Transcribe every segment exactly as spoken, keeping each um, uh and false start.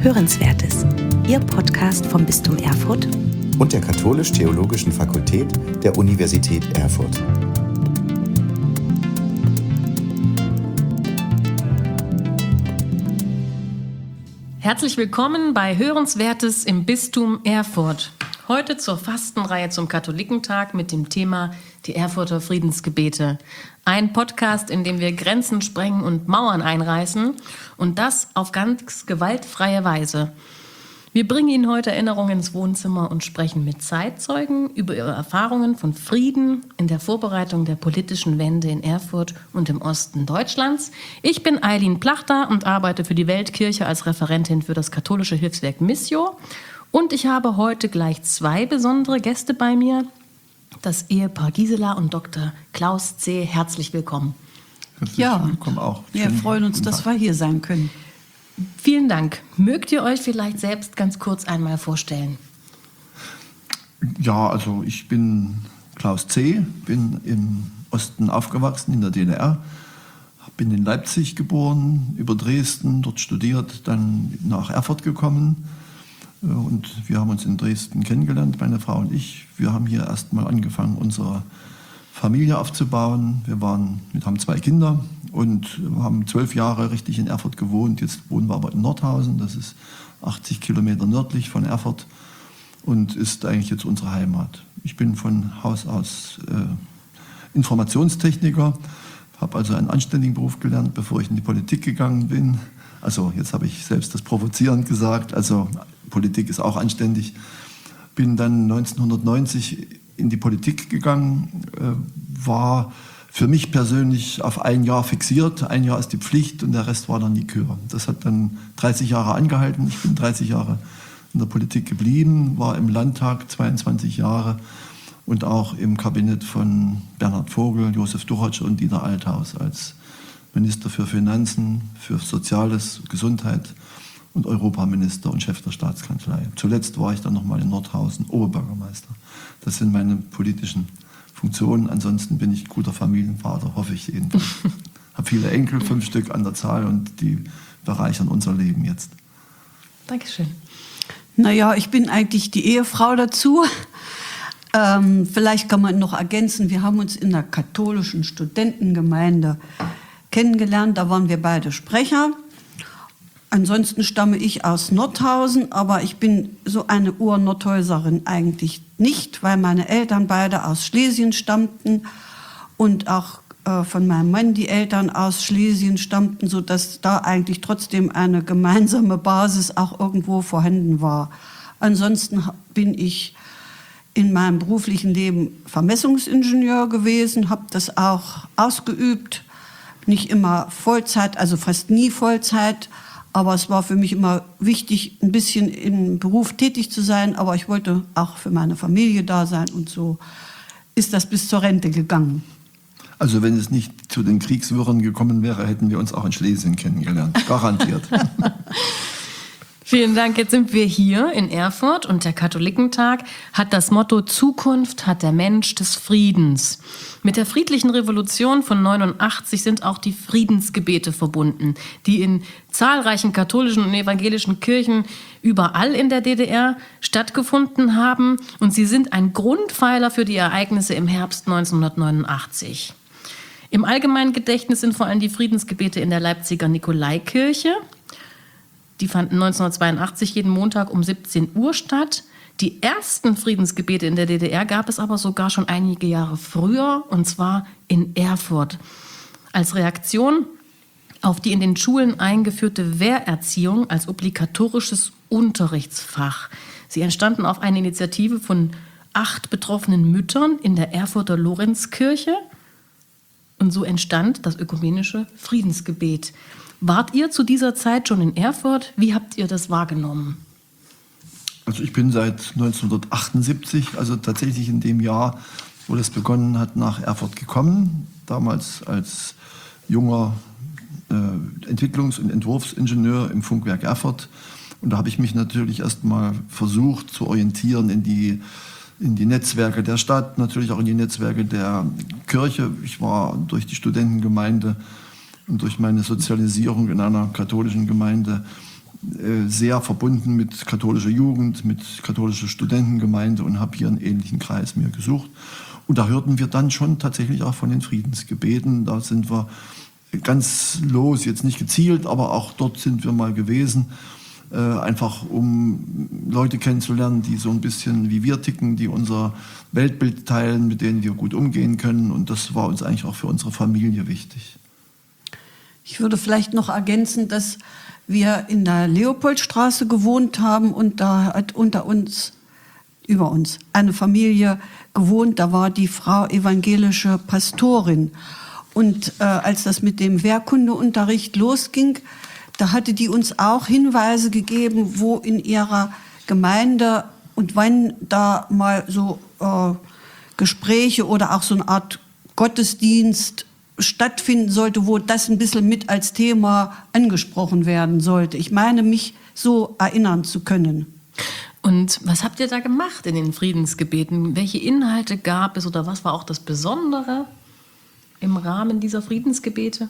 Hörenswertes, Ihr Podcast vom Bistum Erfurt und der Katholisch-Theologischen Fakultät der Universität Erfurt. Herzlich willkommen bei Hörenswertes im Bistum Erfurt. Heute zur Fastenreihe zum Katholikentag mit dem Thema die Erfurter Friedensgebete. Ein Podcast, in dem wir Grenzen sprengen und Mauern einreißen und das auf ganz gewaltfreie Weise. Wir bringen Ihnen heute Erinnerungen ins Wohnzimmer und sprechen mit Zeitzeugen über ihre Erfahrungen von Frieden in der Vorbereitung der politischen Wende in Erfurt und im Osten Deutschlands. Ich bin Eileen Plachter und arbeite für die Weltkirche als Referentin für das katholische Hilfswerk Missio. Und ich habe heute gleich zwei besondere Gäste bei mir. Das Ehepaar Gisela und Doktor Klaus C. Herzlich willkommen. Herzlich ja, willkommen auch. Wir freuen uns, dass wir hier sein können. Vielen Dank. Mögt ihr euch vielleicht selbst ganz kurz einmal vorstellen? Ja, also ich bin Klaus C., bin im Osten aufgewachsen, in der D D R. Bin in Leipzig geboren, über Dresden, dort studiert, dann nach Erfurt gekommen. Und wir haben uns in Dresden kennengelernt, meine Frau und ich. Wir haben hier erst mal angefangen, unsere Familie aufzubauen. Wir waren, wir haben zwei Kinder und haben zwölf Jahre richtig in Erfurt gewohnt. Jetzt wohnen wir aber in Nordhausen, das ist achtzig Kilometer nördlich von Erfurt und ist eigentlich jetzt unsere Heimat. Ich bin von Haus aus äh, Informationstechniker, habe also einen anständigen Beruf gelernt, bevor ich in die Politik gegangen bin. Also jetzt habe ich selbst das provozierend gesagt, also Politik ist auch anständig. Bin dann neunzehnhundertneunzig in die Politik gegangen, äh, war für mich persönlich auf ein Jahr fixiert. Ein Jahr ist die Pflicht und der Rest war dann die Kür. Das hat dann dreißig Jahre angehalten. Ich bin dreißig Jahre in der Politik geblieben, war im Landtag zweiundzwanzig Jahre und auch im Kabinett von Bernhard Vogel, Josef Duratsch und Dieter Althaus als Minister für Finanzen, für Soziales, Gesundheit und Europaminister und Chef der Staatskanzlei. Zuletzt war ich dann nochmal in Nordhausen Oberbürgermeister. Das sind meine politischen Funktionen. Ansonsten bin ich guter Familienvater, hoffe ich jedenfalls. Habe viele Enkel, fünf Stück an der Zahl und die bereichern unser Leben jetzt. Dankeschön. Naja, ich bin eigentlich die Ehefrau dazu. Ähm, vielleicht kann man noch ergänzen, wir haben uns in der katholischen Studentengemeinde kennengelernt. Da waren wir beide Sprecher. Ansonsten stamme ich aus Nordhausen, aber ich bin so eine Ur-Nordhäuserin eigentlich nicht, weil meine Eltern beide aus Schlesien stammten und auch äh, von meinem Mann die Eltern aus Schlesien stammten, sodass da eigentlich trotzdem eine gemeinsame Basis auch irgendwo vorhanden war. Ansonsten bin ich in meinem beruflichen Leben Vermessungsingenieur gewesen, habe das auch ausgeübt, nicht immer Vollzeit, also fast nie Vollzeit. Aber es war für mich immer wichtig, ein bisschen im Beruf tätig zu sein. Aber ich wollte auch für meine Familie da sein. Und so ist das bis zur Rente gegangen. Also wenn es nicht zu den Kriegswirren gekommen wäre, hätten wir uns auch in Schlesien kennengelernt. Garantiert. Vielen Dank. Jetzt sind wir hier in Erfurt und der Katholikentag hat das Motto Zukunft hat der Mensch des Friedens. Mit der friedlichen Revolution von neunundachtzig sind auch die Friedensgebete verbunden, die in zahlreichen katholischen und evangelischen Kirchen überall in der D D R stattgefunden haben. Und sie sind ein Grundpfeiler für die Ereignisse im Herbst neunzehnhundertneunundachtzig. Im allgemeinen Gedächtnis sind vor allem die Friedensgebete in der Leipziger Nikolaikirche. Die fanden neunzehnhundertzweiundachtzig jeden Montag um siebzehn Uhr statt. Die ersten Friedensgebete in der D D R gab es aber sogar schon einige Jahre früher, und zwar in Erfurt. Als Reaktion auf die in den Schulen eingeführte Wehrerziehung als obligatorisches Unterrichtsfach. Sie entstanden auf eine Initiative von acht betroffenen Müttern in der Erfurter Lorenzkirche. Und so entstand das ökumenische Friedensgebet. Wart ihr zu dieser Zeit schon in Erfurt? Wie habt ihr das wahrgenommen? Also ich bin seit neunzehnhundertachtundsiebzig, also tatsächlich in dem Jahr, wo das begonnen hat, nach Erfurt gekommen. Damals als junger äh, Entwicklungs- und Entwurfsingenieur im Funkwerk Erfurt. Und da habe ich mich natürlich erstmal versucht zu orientieren in die, in die Netzwerke der Stadt, natürlich auch in die Netzwerke der Kirche. Ich war durch die Studentengemeinde und durch meine Sozialisierung in einer katholischen Gemeinde äh, sehr verbunden mit katholischer Jugend, mit katholischer Studentengemeinde und habe hier einen ähnlichen Kreis mir gesucht. Und da hörten wir dann schon tatsächlich auch von den Friedensgebeten. Da sind wir ganz los, jetzt nicht gezielt, aber auch dort sind wir mal gewesen. Äh, einfach um Leute kennenzulernen, die so ein bisschen wie wir ticken, die unser Weltbild teilen, mit denen wir gut umgehen können. Und das war uns eigentlich auch für unsere Familie wichtig. Ich würde vielleicht noch ergänzen, dass wir in der Leopoldstraße gewohnt haben und da hat unter uns, über uns, eine Familie gewohnt. Da war die Frau evangelische Pastorin. Und äh, als das mit dem Wehrkundeunterricht losging, da hatte die uns auch Hinweise gegeben, wo in ihrer Gemeinde und wann da mal so äh, Gespräche oder auch so eine Art Gottesdienst stattfinden sollte, wo das ein bisschen mit als Thema angesprochen werden sollte. Ich meine, mich so erinnern zu können. Und was habt ihr da gemacht in den Friedensgebeten? Welche Inhalte gab es oder was war auch das Besondere im Rahmen dieser Friedensgebete?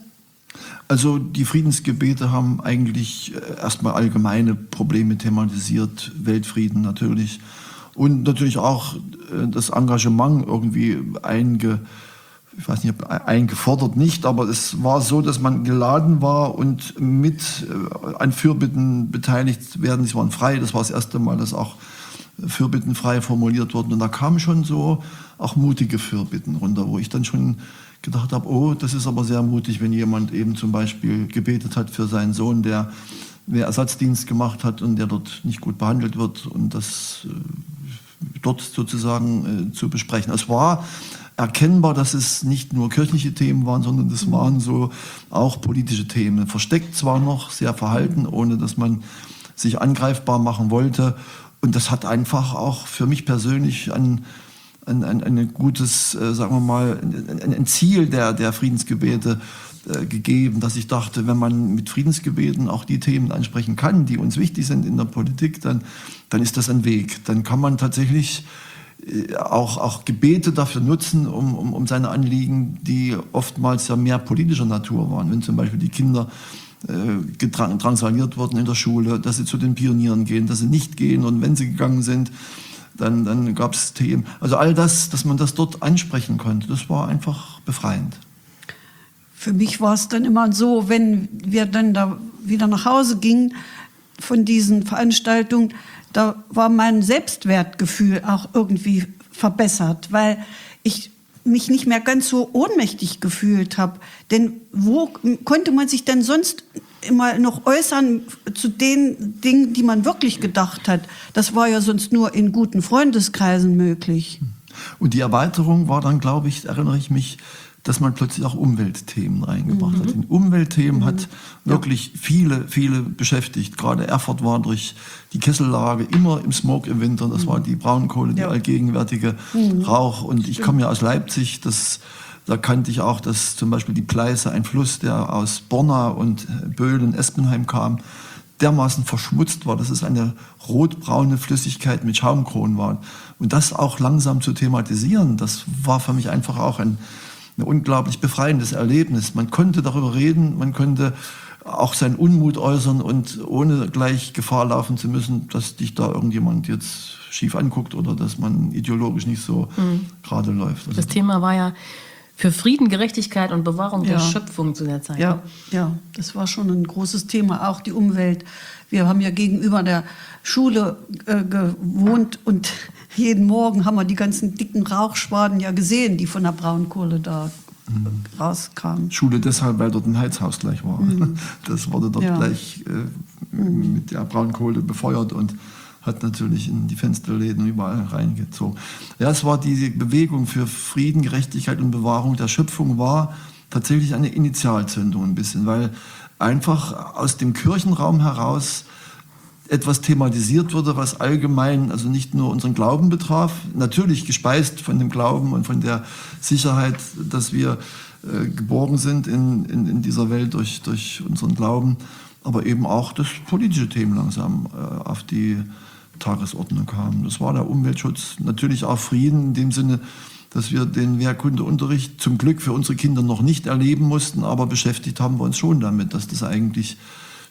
Also die Friedensgebete haben eigentlich erstmal allgemeine Probleme thematisiert, Weltfrieden natürlich und natürlich auch das Engagement irgendwie einge, ich weiß nicht, eingefordert nicht, aber es war so, dass man geladen war und mit an Fürbitten beteiligt werden. Sie waren frei, das war das erste Mal, dass auch Fürbitten frei formuliert wurden und da kamen schon so auch mutige Fürbitten runter, wo ich dann schon gedacht habe, oh, das ist aber sehr mutig, wenn jemand eben zum Beispiel gebetet hat für seinen Sohn, der Ersatzdienst gemacht hat und der dort nicht gut behandelt wird und das äh, dort sozusagen äh, zu besprechen. Es war erkennbar, dass es nicht nur kirchliche Themen waren, sondern es waren so auch politische Themen. Versteckt zwar noch, sehr verhalten, ohne dass man sich angreifbar machen wollte. Und das hat einfach auch für mich persönlich ein Ein, ein, ein gutes, äh, sagen wir mal, ein, ein Ziel der, der Friedensgebete äh, gegeben, dass ich dachte, wenn man mit Friedensgebeten auch die Themen ansprechen kann, die uns wichtig sind in der Politik, dann, dann ist das ein Weg. Dann kann man tatsächlich äh, auch, auch Gebete dafür nutzen, um, um, um seine Anliegen, die oftmals ja mehr politischer Natur waren, wenn zum Beispiel die Kinder äh, drangsaliert wurden in der Schule, dass sie zu den Pionieren gehen, dass sie nicht gehen und wenn sie gegangen sind, Dann, dann gab es Themen. Also all das, dass man das dort ansprechen konnte, das war einfach befreiend. Für mich war es dann immer so, wenn wir dann da wieder nach Hause gingen von diesen Veranstaltungen, da war mein Selbstwertgefühl auch irgendwie verbessert, weil ich mich nicht mehr ganz so ohnmächtig gefühlt habe. Denn wo konnte man sich denn sonst immer noch äußern zu den Dingen, die man wirklich gedacht hat? Das war ja sonst nur in guten Freundeskreisen möglich. Und die Erweiterung war dann, glaube ich, erinnere ich mich, dass man plötzlich auch Umweltthemen reingebracht mhm. hat. Die Umweltthemen mhm. hat wirklich ja. viele, viele beschäftigt. Gerade Erfurt war durch die Kessellage immer im Smog im Winter. Das mhm. war die Braunkohle, die ja. allgegenwärtige mhm. Rauch. Und Stimmt. ich komme ja aus Leipzig, das Da kannte ich auch, dass zum Beispiel die Pleiße, ein Fluss, der aus Borna und Böhlen, Espenheim kam, dermaßen verschmutzt war, dass es eine rotbraune Flüssigkeit mit Schaumkronen war. Und das auch langsam zu thematisieren, das war für mich einfach auch ein, ein unglaublich befreiendes Erlebnis. Man konnte darüber reden, man konnte auch seinen Unmut äußern und ohne gleich Gefahr laufen zu müssen, dass dich da irgendjemand jetzt schief anguckt oder dass man ideologisch nicht so mhm. gerade läuft. Also das Thema war ja für Frieden, Gerechtigkeit und Bewahrung ja. der Schöpfung zu der Zeit. Ja, ja, das war schon ein großes Thema, auch die Umwelt. Wir haben ja gegenüber der Schule äh, gewohnt und jeden Morgen haben wir die ganzen dicken Rauchschwaden ja gesehen, die von der Braunkohle da mhm. rauskamen. Schule deshalb, weil dort ein Heizhaus gleich war. Mhm. Das wurde dort ja. gleich äh, mhm. mit der Braunkohle befeuert und hat natürlich in die Fensterläden überall reingezogen. Ja, es war die Bewegung für Frieden, Gerechtigkeit und Bewahrung der Schöpfung war tatsächlich eine Initialzündung ein bisschen, weil einfach aus dem Kirchenraum heraus etwas thematisiert wurde, was allgemein, also nicht nur unseren Glauben betraf, natürlich gespeist von dem Glauben und von der Sicherheit, dass wir äh, geborgen sind in, in, in dieser Welt durch, durch unseren Glauben, aber eben auch das politische Themen langsam äh, auf die Tagesordnung kamen. Das war der Umweltschutz, natürlich auch Frieden in dem Sinne, dass wir den Wehrkundeunterricht zum Glück für unsere Kinder noch nicht erleben mussten, aber beschäftigt haben wir uns schon damit, dass das eigentlich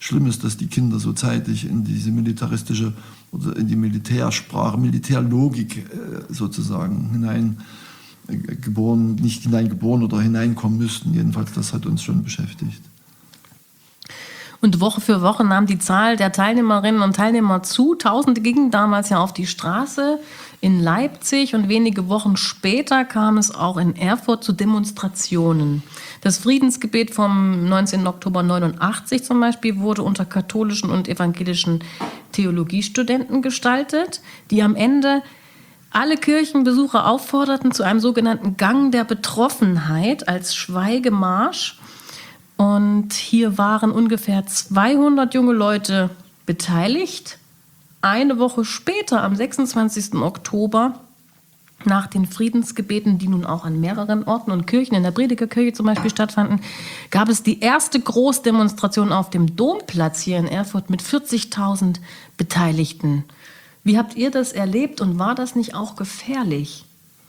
schlimm ist, dass die Kinder so zeitig in diese militaristische oder in die Militärsprache, Militärlogik äh, sozusagen hinein äh, geboren, nicht hineingeboren oder hineinkommen müssten. Jedenfalls, das hat uns schon beschäftigt. Und Woche für Woche nahm die Zahl der Teilnehmerinnen und Teilnehmer zu. Tausende gingen damals ja auf die Straße in Leipzig und wenige Wochen später kam es auch in Erfurt zu Demonstrationen. Das Friedensgebet vom neunzehnten Oktober neunundachtzig zum Beispiel wurde unter katholischen und evangelischen Theologiestudenten gestaltet, die am Ende alle Kirchenbesucher aufforderten zu einem sogenannten Gang der Betroffenheit als Schweigemarsch. Und hier waren ungefähr zweihundert junge Leute beteiligt. Eine Woche später, am sechsundzwanzigsten Oktober, nach den Friedensgebeten, die nun auch an mehreren Orten und Kirchen, in der Predigerkirche zum Beispiel stattfanden, gab es die erste Großdemonstration auf dem Domplatz hier in Erfurt mit vierzigtausend Beteiligten. Wie habt ihr das erlebt und war das nicht auch gefährlich?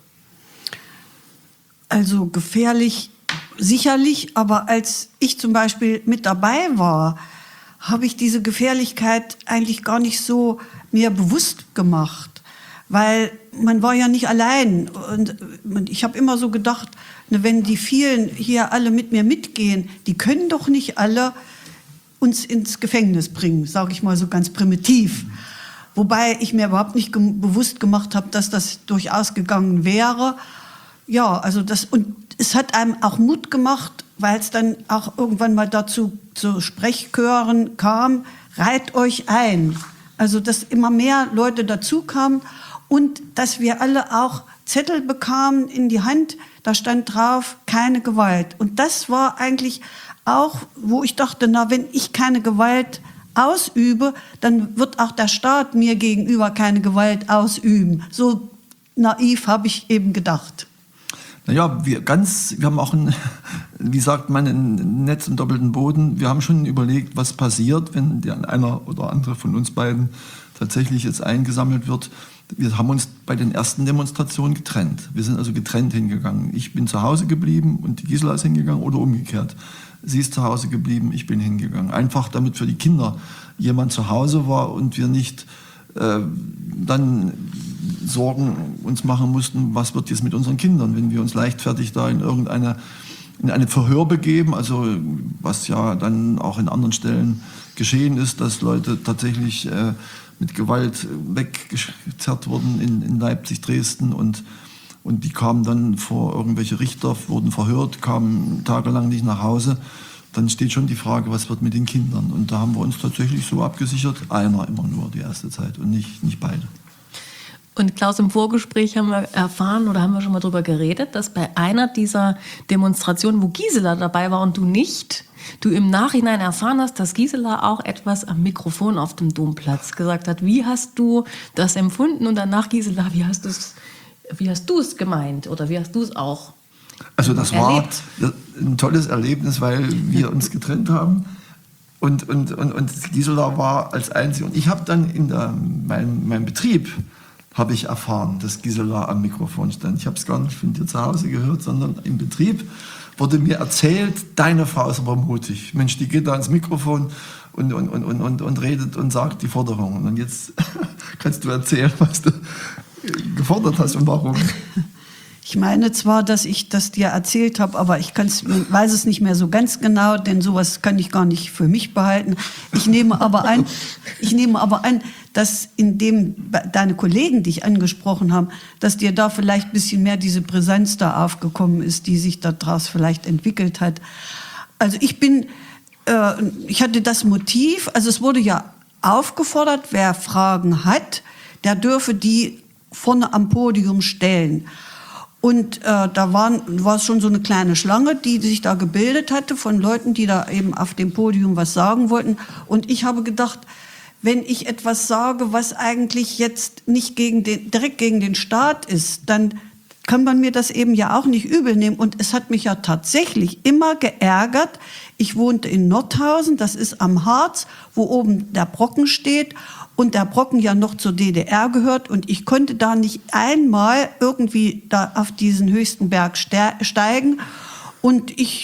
Also gefährlich sicherlich, aber als ich zum Beispiel mit dabei war, habe ich diese Gefährlichkeit eigentlich gar nicht so mir bewusst gemacht, weil man war ja nicht allein. Und ich habe immer so gedacht, wenn die vielen hier alle mit mir mitgehen, die können doch nicht alle uns ins Gefängnis bringen, sage ich mal so ganz primitiv. Wobei ich mir überhaupt nicht ge- bewusst gemacht habe, dass das durchaus gegangen wäre. Ja, also das, und es hat einem auch Mut gemacht, weil es dann auch irgendwann mal dazu zu Sprechchören kam, reiht euch ein. Also dass immer mehr Leute dazu kamen und dass wir alle auch Zettel bekamen in die Hand, da stand drauf, keine Gewalt. Und das war eigentlich auch, wo ich dachte, na, wenn ich keine Gewalt ausübe, dann wird auch der Staat mir gegenüber keine Gewalt ausüben. So naiv habe ich eben gedacht. Naja, wir ganz, wir haben auch ein, wie sagt man, ein Netz im doppelten Boden. Wir haben schon überlegt, was passiert, wenn der einer oder andere von uns beiden tatsächlich jetzt eingesammelt wird. Wir haben uns bei den ersten Demonstrationen getrennt. Wir sind also getrennt hingegangen. Ich bin zu Hause geblieben und die Gisela ist hingegangen oder umgekehrt. Sie ist zu Hause geblieben, ich bin hingegangen. Einfach damit für die Kinder jemand zu Hause war und wir nicht äh, dann Sorgen uns machen mussten, was wird jetzt mit unseren Kindern, wenn wir uns leichtfertig da in irgendeine in eine Verhör begeben, also was ja dann auch in anderen Stellen geschehen ist, dass Leute tatsächlich äh, mit Gewalt weggezerrt wurden in, in Leipzig, Dresden und, und die kamen dann vor irgendwelche Richter, wurden verhört, kamen tagelang nicht nach Hause. Dann steht schon die Frage, was wird mit den Kindern? Und da haben wir uns tatsächlich so abgesichert, einer immer nur die erste Zeit und nicht, nicht beide. Und Klaus, im Vorgespräch haben wir erfahren oder haben wir schon mal darüber geredet, dass bei einer dieser Demonstrationen, wo Gisela dabei war und du nicht, du im Nachhinein erfahren hast, dass Gisela auch etwas am Mikrofon auf dem Domplatz gesagt hat. Wie hast du das empfunden? Und danach, Gisela, wie hast du es, wie hast du es gemeint oder wie hast du es auch Also das erlebt? war ein tolles Erlebnis, weil wir uns getrennt haben. Und, und, und, und Gisela war als Einzige. Und ich habe dann in der, mein, meinem Betrieb habe ich erfahren, dass Gisela am Mikrofon stand. Ich habe es gar nicht von dir zu Hause gehört, sondern im Betrieb wurde mir erzählt, deine Frau ist aber mutig. Mensch, die geht da ans Mikrofon und, und, und, und, und, und redet und sagt die Forderungen. Und jetzt kannst du erzählen, was du gefordert hast und warum. Ich meine zwar, dass ich das dir erzählt habe, aber ich kann's, weiß es nicht mehr so ganz genau, denn sowas kann ich gar nicht für mich behalten. Ich nehme aber an, ich nehme aber an, dass indem deine Kollegen dich angesprochen haben, dass dir da vielleicht ein bisschen mehr diese Präsenz da aufgekommen ist, die sich daraus vielleicht entwickelt hat. Also ich bin, äh, ich hatte das Motiv, also es wurde ja aufgefordert, wer Fragen hat, der dürfe die vorne am Podium stellen. Und äh, da waren, war es schon so eine kleine Schlange, die sich da gebildet hatte von Leuten, die da eben auf dem Podium was sagen wollten. Und ich habe gedacht, wenn ich etwas sage, was eigentlich jetzt nicht gegen den, direkt gegen den Staat ist, dann kann man mir das eben ja auch nicht übel nehmen. Und es hat mich ja tatsächlich immer geärgert. Ich wohnte in Nordhausen, das ist am Harz, wo oben der Brocken steht. Und der Brocken ja noch zur D D R gehört und ich konnte da nicht einmal irgendwie da auf diesen höchsten Berg steigen und ich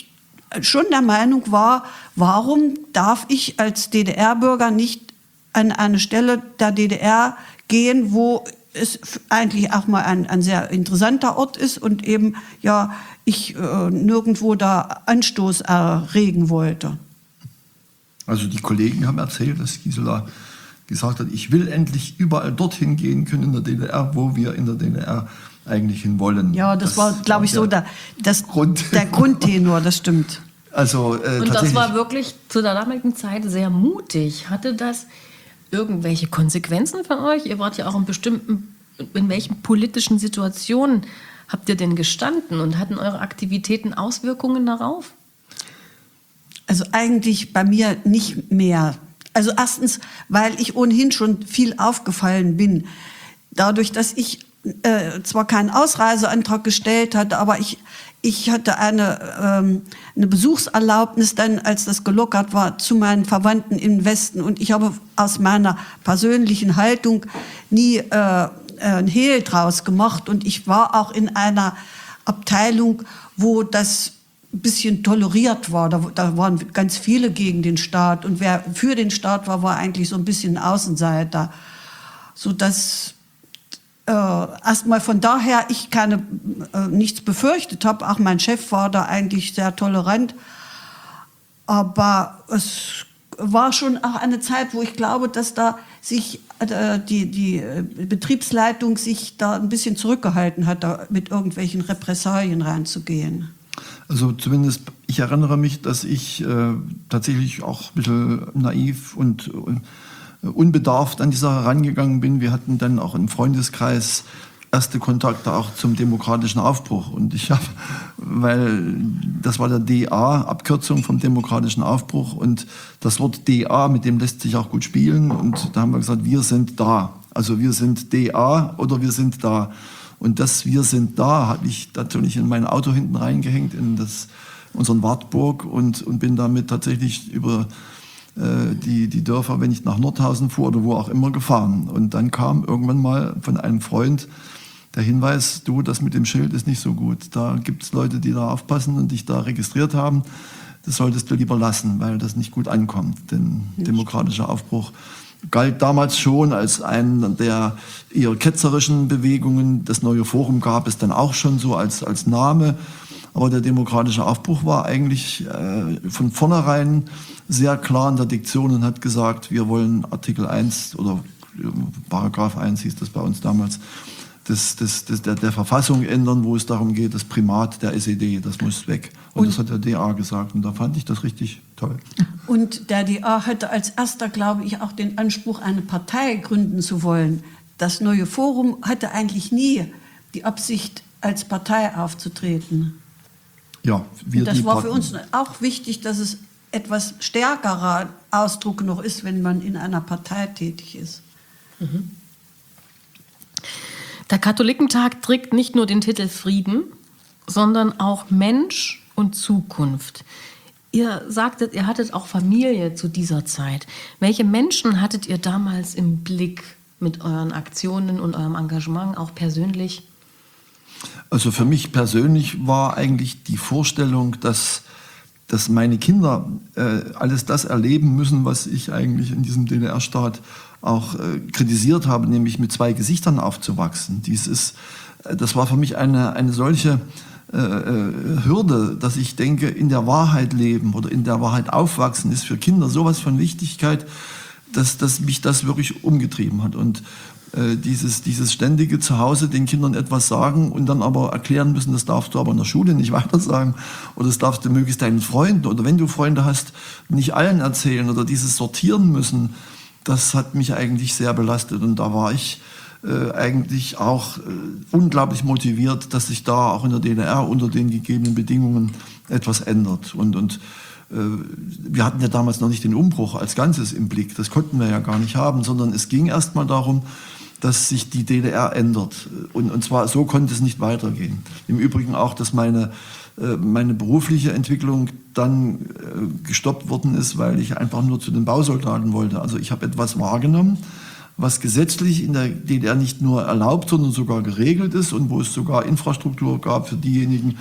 schon der Meinung war, warum darf ich als D D R-Bürger nicht an eine Stelle der D D R gehen, wo es eigentlich auch mal ein, ein sehr interessanter Ort ist und eben ja ich äh, nirgendwo da Anstoß erregen wollte. Also die Kollegen haben erzählt, dass Gisela gesagt hat, ich will endlich überall dorthin gehen können in der D D R, wo wir in der D D R eigentlich hin wollen. Ja, das, das war, glaube ich, so der, das, Grund. der Grundtenor, das stimmt. Also, äh, und das war wirklich zu der damaligen Zeit sehr mutig. Hatte das irgendwelche Konsequenzen für euch? Ihr wart ja auch in bestimmten, in welchen politischen Situationen habt ihr denn gestanden und hatten eure Aktivitäten Auswirkungen darauf? Also eigentlich bei mir nicht mehr. Also erstens, weil ich ohnehin schon viel aufgefallen bin. Dadurch, dass ich äh, zwar keinen Ausreiseantrag gestellt hatte, aber ich, ich hatte eine, ähm, eine Besuchserlaubnis dann, als das gelockert war, zu meinen Verwandten im Westen. Und ich habe aus meiner persönlichen Haltung nie äh, ein Hehl draus gemacht. Und ich war auch in einer Abteilung, wo das ein bisschen toleriert war. Da, da waren ganz viele gegen den Staat. Und wer für den Staat war, war eigentlich so ein bisschen ein Außenseiter. Sodass äh, erstmal von daher ich keine, äh, nichts befürchtet habe. Auch mein Chef war da eigentlich sehr tolerant. Aber es war schon auch eine Zeit, wo ich glaube, dass da sich äh, die, die Betriebsleitung sich da ein bisschen zurückgehalten hat, da mit irgendwelchen Repressalien reinzugehen. Also zumindest, ich erinnere mich, dass ich äh, tatsächlich auch ein bisschen naiv und äh, unbedarft an die Sache rangegangen bin. Wir hatten dann auch im Freundeskreis erste Kontakte auch zum demokratischen Aufbruch. Und ich habe, weil das war der D A, Abkürzung vom demokratischen Aufbruch. Und das Wort D A, mit dem lässt sich auch gut spielen. Und da haben wir gesagt, wir sind da. Also wir sind D A oder wir sind da. Und das Wir sind da habe ich natürlich in mein Auto hinten reingehängt, in das, unseren Wartburg und, und bin damit tatsächlich über äh, die, die Dörfer, wenn ich nach Nordhausen fuhr oder wo auch immer, gefahren. Und dann kam irgendwann mal von einem Freund der Hinweis, du, das mit dem Schild ist nicht so gut. Da gibt es Leute, die da aufpassen und dich da registriert haben. Das solltest du lieber lassen, weil das nicht gut ankommt. Denn demokratischer Aufbruch galt damals schon als eine der eher ketzerischen Bewegungen. Das Neue Forum gab es dann auch schon so als, als Name. Aber der demokratische Aufbruch war eigentlich äh, von vornherein sehr klar in der Diktion und hat gesagt, wir wollen Artikel eins oder Paragraph eins hieß das bei uns damals, des, des, des, der, der Verfassung ändern, wo es darum geht, das Primat der S E D, das muss weg. Und, und das hat der D A gesagt und da fand ich das richtig toll. Und der D A hatte als erster, glaube ich, auch den Anspruch, eine Partei gründen zu wollen. Das Neue Forum hatte eigentlich nie die Absicht, als Partei aufzutreten. Ja, wir und das die war Part- für uns auch wichtig, dass es etwas stärkerer Ausdruck noch ist, wenn man in einer Partei tätig ist. Mhm. Der Katholikentag trägt nicht nur den Titel Frieden, sondern auch Mensch und Zukunft. Ihr sagtet, ihr hattet auch Familie zu dieser Zeit. Welche Menschen hattet ihr damals im Blick mit euren Aktionen und eurem Engagement, auch persönlich? Also für mich persönlich war eigentlich die Vorstellung, dass, dass meine Kinder äh, alles das erleben müssen, was ich eigentlich in diesem D D R-Staat auch äh, kritisiert habe, nämlich mit zwei Gesichtern aufzuwachsen. Dies ist, äh, das war für mich eine, eine solche äh, äh, Hürde, dass ich denke, in der Wahrheit leben oder in der Wahrheit aufwachsen ist für Kinder sowas von Wichtigkeit, dass, dass mich das wirklich umgetrieben hat. Und äh, dieses, dieses ständige Zuhause den Kindern etwas sagen und dann aber erklären müssen, das darfst du aber in der Schule nicht weiter sagen oder das darfst du möglichst deinen Freunden oder wenn du Freunde hast, nicht allen erzählen oder dieses sortieren müssen, das hat mich eigentlich sehr belastet und da war ich äh, eigentlich auch äh, unglaublich motiviert, dass sich da auch in der D D R unter den gegebenen Bedingungen etwas ändert. Und, und äh, wir hatten ja damals noch nicht den Umbruch als Ganzes im Blick, das konnten wir ja gar nicht haben, sondern es ging erst mal darum, dass sich die D D R ändert. Und, und zwar so konnte es nicht weitergehen. Im Übrigen auch, dass meine meine berufliche Entwicklung dann äh, gestoppt worden ist, weil ich einfach nur zu den Bausoldaten wollte. Also ich habe etwas wahrgenommen, was gesetzlich in der D D R nicht nur erlaubt, sondern sogar geregelt ist und wo es sogar Infrastruktur gab für diejenigen,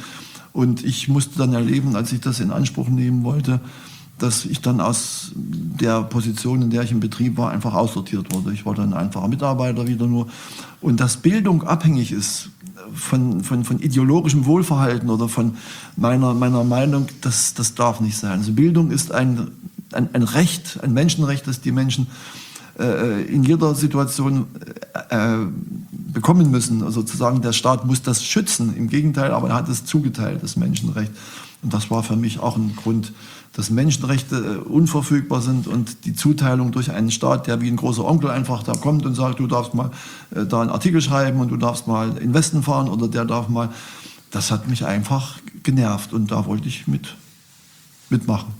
Und ich musste dann erleben, als ich das in Anspruch nehmen wollte, dass ich dann aus der Position, in der ich im Betrieb war, einfach aussortiert wurde. Ich war dann ein einfacher Mitarbeiter wieder nur. Und dass Bildung abhängig ist von, von, von ideologischem Wohlverhalten oder von meiner, meiner Meinung, das, das darf nicht sein. Also Bildung ist ein, ein, ein Recht, ein Menschenrecht, das die Menschen äh, in jeder Situation äh, bekommen müssen. Also sozusagen, der Staat muss das schützen. Im Gegenteil, aber er hat es zugeteilt, das Menschenrecht. Und das war für mich auch ein Grund, dass Menschenrechte äh, unverfügbar sind und die Zuteilung durch einen Staat, der wie ein großer Onkel einfach da kommt und sagt, du darfst mal äh, da einen Artikel schreiben und du darfst mal in den Westen fahren oder der darf mal, das hat mich einfach genervt und da wollte ich mit, mitmachen.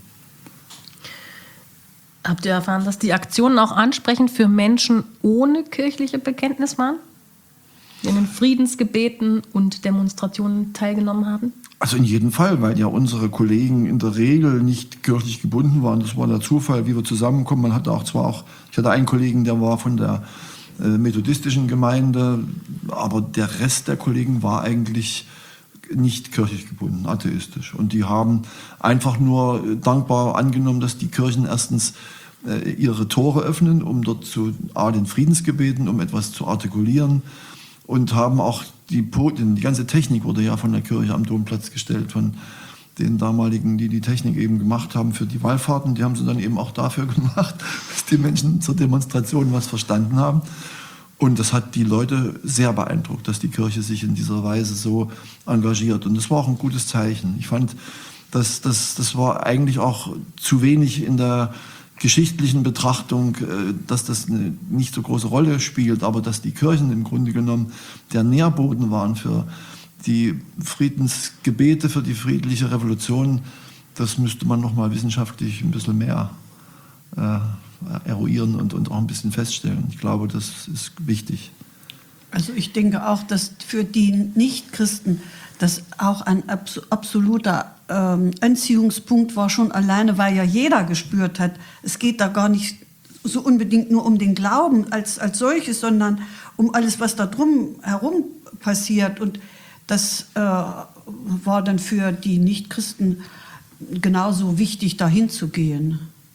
Habt ihr erfahren, dass die Aktionen auch ansprechend für Menschen ohne kirchliche Bekenntnis waren? Die in den Friedensgebeten und Demonstrationen teilgenommen haben? Also in jedem Fall, weil ja unsere Kollegen in der Regel nicht kirchlich gebunden waren. Das war der Zufall, wie wir zusammenkommen. Man hatte auch zwar auch, ich hatte einen Kollegen, der war von der äh, methodistischen Gemeinde, aber der Rest der Kollegen war eigentlich nicht kirchlich gebunden, atheistisch. Und die haben einfach nur dankbar angenommen, dass die Kirchen erstens äh, ihre Tore öffnen, um dort zu A, den Friedensgebeten, um etwas zu artikulieren, und haben auch die, die ganze Technik wurde ja von der Kirche am Domplatz gestellt, von den damaligen, die die Technik eben gemacht haben für die Wallfahrten. Die haben sie dann eben auch dafür gemacht, dass die Menschen zur Demonstration was verstanden haben. Und das hat die Leute sehr beeindruckt, dass die Kirche sich in dieser Weise so engagiert. Und das war auch ein gutes Zeichen. Ich fand, dass, dass, das war eigentlich auch zu wenig in der geschichtlichen Betrachtung, dass das eine nicht so große Rolle spielt, aber dass die Kirchen im Grunde genommen der Nährboden waren für die Friedensgebete, für die friedliche Revolution, das müsste man noch mal wissenschaftlich ein bisschen mehr äh, eruieren und, und auch ein bisschen feststellen. Ich glaube, das ist wichtig. Also ich denke auch, dass für die Nichtchristen das auch ein abs- absoluter ähm, Anziehungspunkt war, schon alleine, weil ja jeder gespürt hat, es geht da gar nicht so unbedingt nur um den Glauben als, als solches, sondern um alles, was da drum herum passiert. Und das äh, war dann für die Nichtchristen genauso wichtig, dahin zu gehen.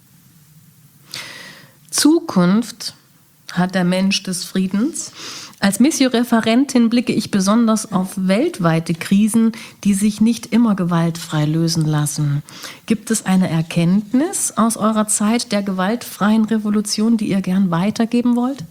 Zukunft hat der Mensch des Friedens. Als Missio-Referentin blicke ich besonders auf weltweite Krisen, die sich nicht immer gewaltfrei lösen lassen. Gibt es eine Erkenntnis aus eurer Zeit der gewaltfreien Revolution, die ihr gern weitergeben wollt?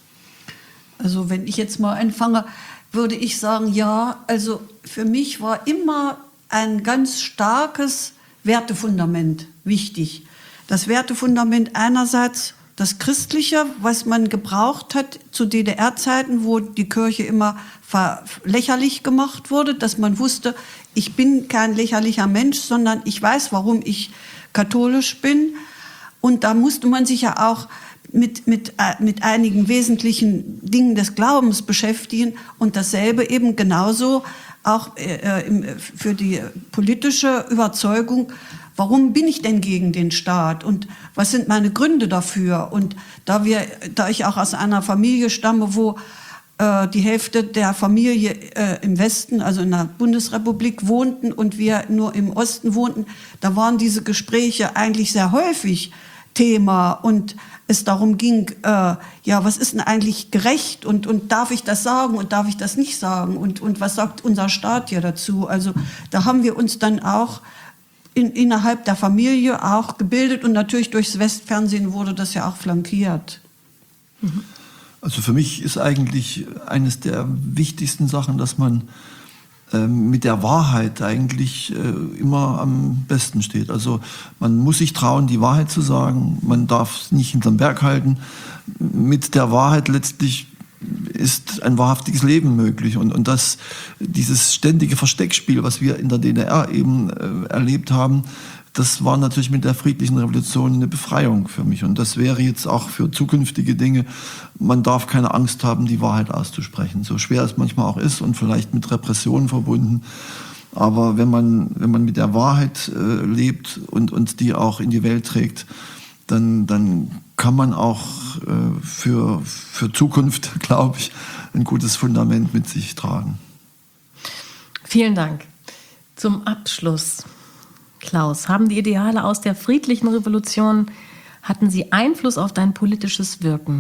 Also wenn ich jetzt mal anfange, würde ich sagen, ja, also für mich war immer ein ganz starkes Wertefundament wichtig. Das Wertefundament einerseits das Christliche, was man gebraucht hat zu D D R-Zeiten, wo die Kirche immer lächerlich gemacht wurde, dass man wusste, ich bin kein lächerlicher Mensch, sondern ich weiß, warum ich katholisch bin. Und da musste man sich ja auch mit, mit, mit einigen wesentlichen Dingen des Glaubens beschäftigen. Und dasselbe eben genauso auch äh, für die politische Überzeugung. Warum bin ich denn gegen den Staat und was sind meine Gründe dafür? Und da, wir, da ich auch aus einer Familie stamme, wo äh, die Hälfte der Familie äh, im Westen, also in der Bundesrepublik, wohnten und wir nur im Osten wohnten, da waren diese Gespräche eigentlich sehr häufig Thema und es darum ging, äh, ja, was ist denn eigentlich gerecht und, und darf ich das sagen und darf ich das nicht sagen und, und was sagt unser Staat hier dazu? Also da haben wir uns dann auch In, innerhalb der Familie auch gebildet und natürlich durchs Westfernsehen wurde das ja auch flankiert. Also für mich ist eigentlich eines der wichtigsten Sachen, dass man äh, mit der Wahrheit eigentlich äh, immer am besten steht. Also man muss sich trauen, die Wahrheit zu sagen, man darf es nicht hinterm Berg halten. Mit der Wahrheit letztlich ist ein wahrhaftiges Leben möglich. Und, und das, dieses ständige Versteckspiel, was wir in der D D R eben äh, erlebt haben, das war natürlich mit der friedlichen Revolution eine Befreiung für mich. Und das wäre jetzt auch für zukünftige Dinge, man darf keine Angst haben, die Wahrheit auszusprechen. So schwer es manchmal auch ist und vielleicht mit Repressionen verbunden. Aber wenn man, wenn man mit der Wahrheit äh, lebt und, und die auch in die Welt trägt, dann, dann kann man auch äh, für, für Zukunft, glaube ich, ein gutes Fundament mit sich tragen. Vielen Dank. Zum Abschluss, Klaus, haben die Ideale aus der friedlichen Revolution, hatten sie Einfluss auf dein politisches Wirken?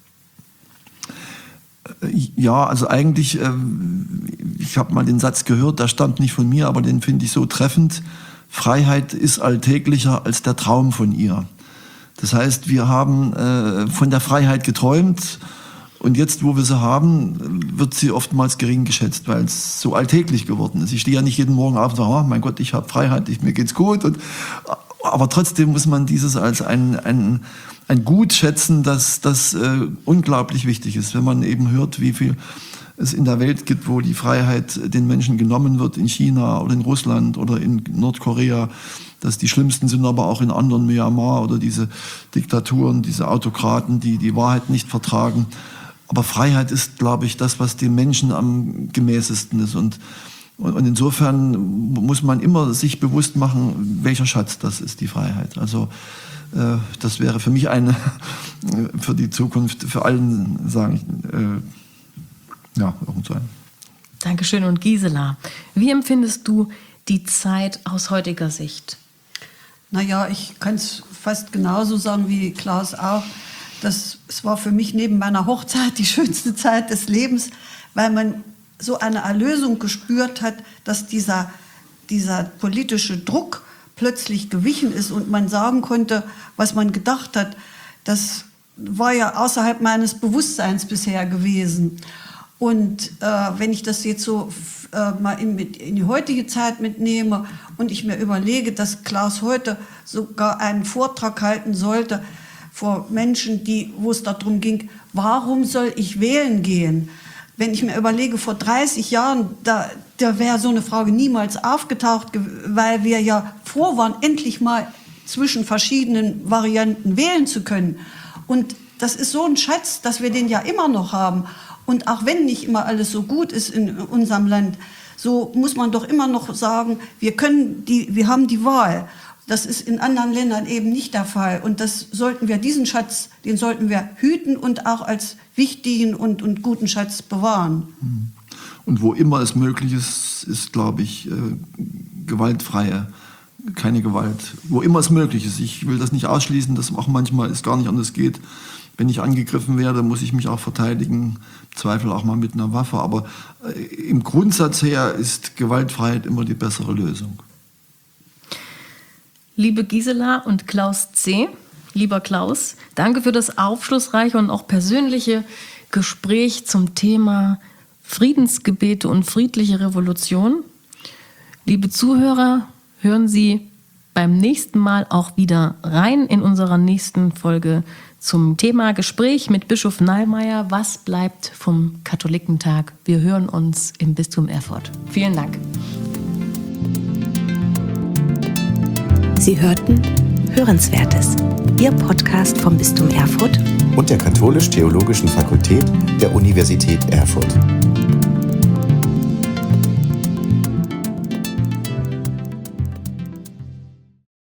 Ja, also eigentlich, äh, ich habe mal den Satz gehört, der stammt nicht von mir, aber den finde ich so treffend. Freiheit ist alltäglicher als der Traum von ihr. Das heißt, wir haben äh, von der Freiheit geträumt und jetzt, wo wir sie haben, wird sie oftmals gering geschätzt, weil es so alltäglich geworden ist. Ich stehe ja nicht jeden Morgen auf und sage, oh, mein Gott, ich habe Freiheit, ich, mir geht's gut. Und, aber trotzdem muss man dieses als ein, ein, ein Gut schätzen, das, das äh, unglaublich wichtig ist, wenn man eben hört, wie viel es in der Welt gibt, wo die Freiheit den Menschen genommen wird, in China oder in Russland oder in Nordkorea, dass die schlimmsten sind, aber auch in anderen, Myanmar oder diese Diktaturen, diese Autokraten, die die Wahrheit nicht vertragen. Aber Freiheit ist, glaube ich, das, was dem Menschen am gemäßesten ist. Und, und insofern muss man immer sich bewusst machen, welcher Schatz das ist, die Freiheit. Also äh, das wäre für mich eine, für die Zukunft, für allen, sagen ich, äh, ja, irgend so ein. Dankeschön. Und Gisela, wie empfindest du die Zeit aus heutiger Sicht? Naja, ich kann es fast genauso sagen wie Klaus auch. Das, es war für mich neben meiner Hochzeit die schönste Zeit des Lebens, weil man so eine Erlösung gespürt hat, dass dieser, dieser politische Druck plötzlich gewichen ist und man sagen konnte, was man gedacht hat. Das war ja außerhalb meines Bewusstseins bisher gewesen. Und äh, wenn ich das jetzt so äh, mal in, in die heutige Zeit mitnehme und ich mir überlege, dass Klaus heute sogar einen Vortrag halten sollte vor Menschen, die, wo es darum ging, warum soll ich wählen gehen? Wenn ich mir überlege, vor dreißig Jahren, da, da wäre so eine Frage niemals aufgetaucht, weil wir ja froh waren, endlich mal zwischen verschiedenen Varianten wählen zu können. Und das ist so ein Schatz, dass wir den ja immer noch haben. Und auch wenn nicht immer alles so gut ist in unserem Land, so muss man doch immer noch sagen, wir können die, wir haben die Wahl. Das ist in anderen Ländern eben nicht der Fall. Und das sollten wir, diesen Schatz, den sollten wir hüten und auch als wichtigen und, und guten Schatz bewahren. Und wo immer es möglich ist, ist, glaube ich, gewaltfreie, keine Gewalt. Wo immer es möglich ist. Ich will das nicht ausschließen, dass auch manchmal es gar nicht anders geht. Wenn ich angegriffen werde, muss ich mich auch verteidigen, im Zweifel auch mal mit einer Waffe. Aber im Grundsatz her ist Gewaltfreiheit immer die bessere Lösung. Liebe Gisela und Klaus C., lieber Klaus, danke für das aufschlussreiche und auch persönliche Gespräch zum Thema Friedensgebete und friedliche Revolution. Liebe Zuhörer, hören Sie beim nächsten Mal auch wieder rein in unserer nächsten Folge zum Thema Gespräch mit Bischof Nallmayr. Was bleibt vom Katholikentag? Wir hören uns im Bistum Erfurt. Vielen Dank. Sie hörten Hörenswertes, Ihr Podcast vom Bistum Erfurt und der Katholisch-Theologischen Fakultät der Universität Erfurt.